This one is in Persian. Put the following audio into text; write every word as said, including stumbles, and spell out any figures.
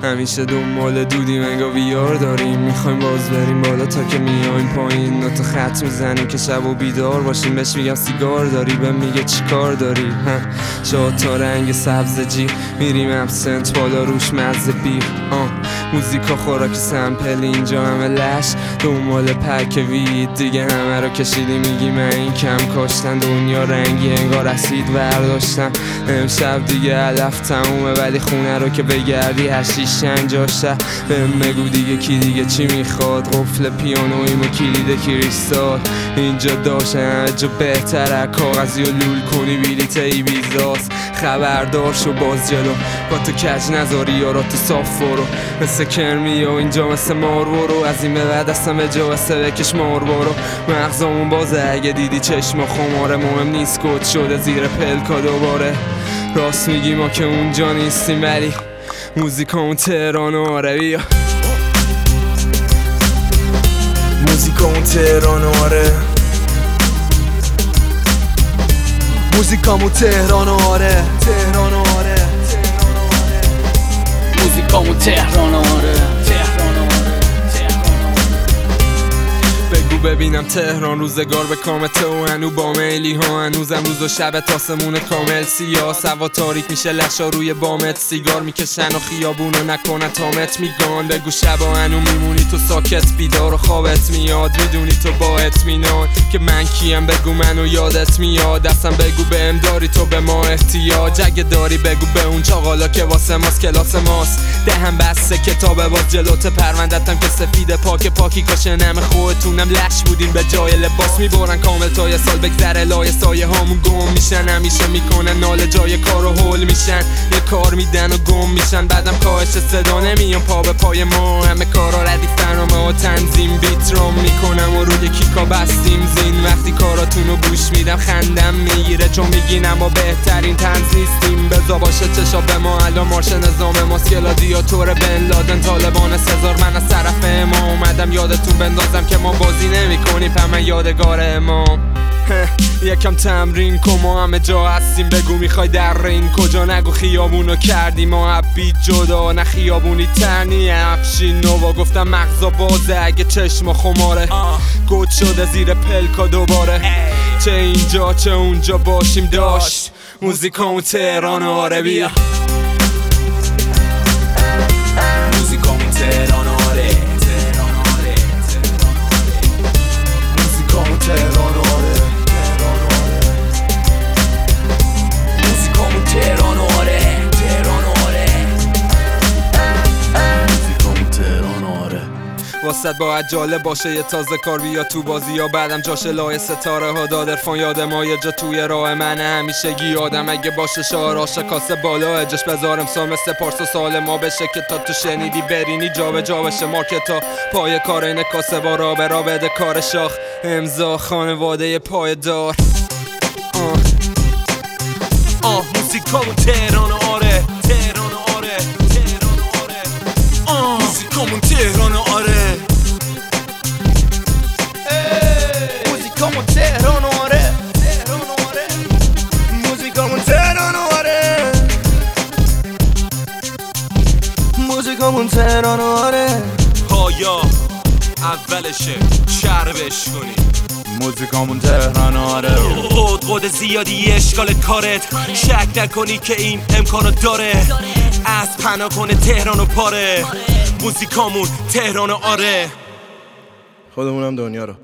همیشه دنبال دودیم انگار ویار داریم، میخوایم باز بریم بالا تا که میایم پایین، نوتا خط میزنیم که شب و بیدار باشیم. بهش میگم سیگار داری، به میگه چی کار داری؟ شاد تا رنگ سبز جی میریم ابسنت بالا روش مزه بیر. آه موزیکا خوراک سمپل، اینجا همه لش دنبال پک وید دیگه، همه رو کشیدی میگی من این کم کاشتن، دنیا رنگی انگار اسید برداشتم. امشب دیگه علف تمومه ولی خونه رو که بگردی هشیش شنجاشه. بهم بگو دیگه کی دیگه چی میخواد، قفل پیانویم و کلید کریستال اینجا داشته همه جا بهتره، کاغذی و لول کنی بلیت ای بیزاست. خبردار شو باز جلو با تو کج نذاری یارا تو صاف برو، مثل کرمی و اینجا مثل مار برو، از این به بعد اصلا به جا واسه بکش مار برو. مغزامون بازه اگه دیدی چشم خماره، مهم نیست کد شده زیر پلکا دوباره. راست میگی ما که اونجا نیستیم ولی موزیکامون تهران آره بیا، موزیکامون تهران آره، موزیکامون تهران آره، تهران آره، موزیکامون تهران آره، تهران آره، بگو ببینم تهران روزگار به کامته و هنو با میلی ها، هنوزم روز و شب تاسمون کامل سیاه، سوا تاریک میشه لشا روی بامت، سیگار میکشن و خیابونو نکنن تامت میگان. بگو شبا هنو میمونی تو ساکت بیدار و خوابت میاد، میدونی تو با اطمینان که من کیم، بگو منو یادت میاد، دستم بگو بهم داری تو به ما احتیاج، اگه داری بگو به اون چاقالا که واسه ماست کلاس ماست. دهم بسته کتاب باز جلوت پروندتم که سفید پاک پاکی کاشه نم خودتونم لش بودین به جای لباس میبرن کامل تا یه سال بگذره لای سایه هامون گم میشن، همیشه میکنن ناله جای کار و هول میشن، یه کار میدن و گم میشن بعدم کاهش صدا نمیان پا به پای ما، همه کارا ردیف برنامه و تنظیم بیت رام میکنم و روی کیکا بستیم زین، وقتی کاراتونو گوش میدم خندم میگیره چون میگین اما بهترین طنز نیستیم، بزا باشه چشا به ما الان مارش نظام ماست، گلادیاتور بن لادن طالبان سزار، من از طرف ما اومدم یادتون بندازم که ما بازی نمی کنی پس من یادگار امام. یکم تمرین کن ما همه جا هستیم، بگو میخوای در این کجا، نگو خیابونو کردی ما عبید جدا، نه خیابونی تنی افشین نوا، گفتم مغزا بازه اگه چشم خماره، گود شده زیر پلکا دوباره، چه اینجا چه اونجا باشیم داشت موزیکامون تهران آره بیا، موزیکامون تهران آره، تهران آره، موزیکامون تهران آره، موزیکامون تهران آره، تهران آره، موزیکامون تهران آره. واسه باید جالب باشه یه تازه کار بیا تو بازی یا بعدم جاشه لای ستاره ها داد عرفان یاد ما یه جا توی راه منه همیشگی یادم اگه باشه شعراش کاسه بالا اجش بذارم سال مثل پارس و سال ما بشه که تا تو شنیدی برینی جا به جا بشه مارکتا پای کار این کاسه با را به را بده کار شاخ امضا خانواده پایدار. آه آه موزیکامون تهران آره، تهران آره، تهران آره، آه موزیکامون تهران آره، موزیکامون تهران آره، تهران آره، موزیکامون تهران آره، موزیکامون تهران آره. پایا اولشه چربش کنی موزیکامون تهران آره، خود خود زیادی اشکال کارت شک نکنی که این امکانو داره، از پناه کنه تهران و پاره، موزیکامون تهران آره، خودمونم دنیا رو